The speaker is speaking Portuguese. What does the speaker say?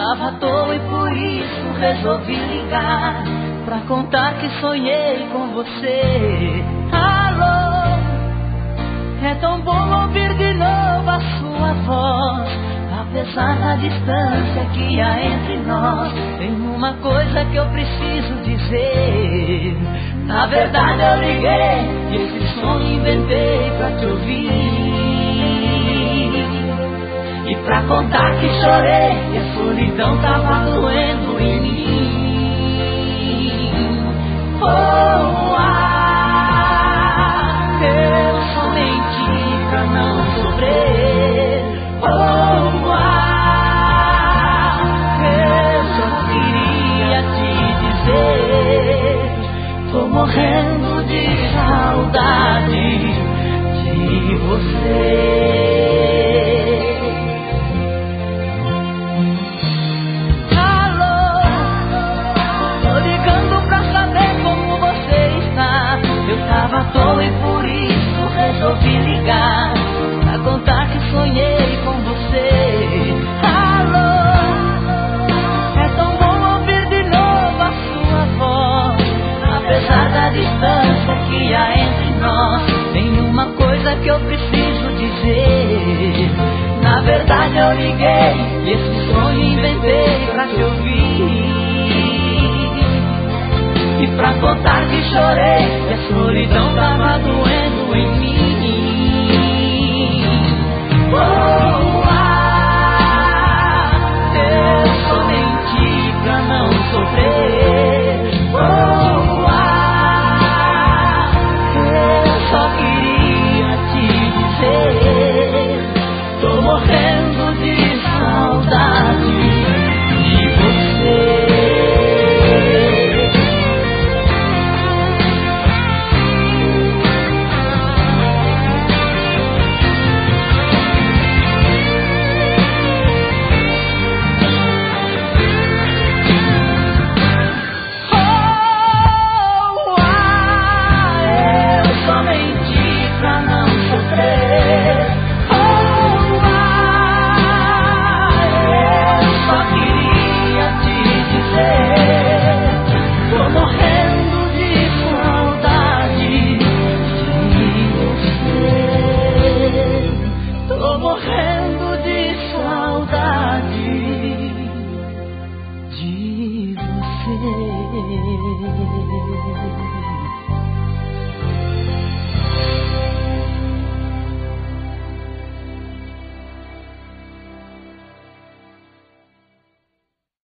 tava à toa e por isso resolvi ligar pra contar que sonhei com você. Alô, é tão bom ouvir de novo a sua voz. Apesar da distância que há entre nós, tem uma coisa que eu preciso dizer. Na verdade eu liguei e esse sonho inventei pra te ouvir, e pra contar que chorei e a solidão tava doendo em mim. Oh, eu só menti pra não sofrer. Oh, eu só queria te dizer, tô morrendo de saudade de você. Tava à toa e por isso resolvi ligar pra contar que sonhei com você. Alô, é tão bom ouvir de novo a sua voz. Apesar da distância que há entre nós, tem uma coisa que eu preciso dizer. Na verdade eu liguei e esse sonho inventei pra te ouvir, e pra contar que chorei e a solidão tava doendo.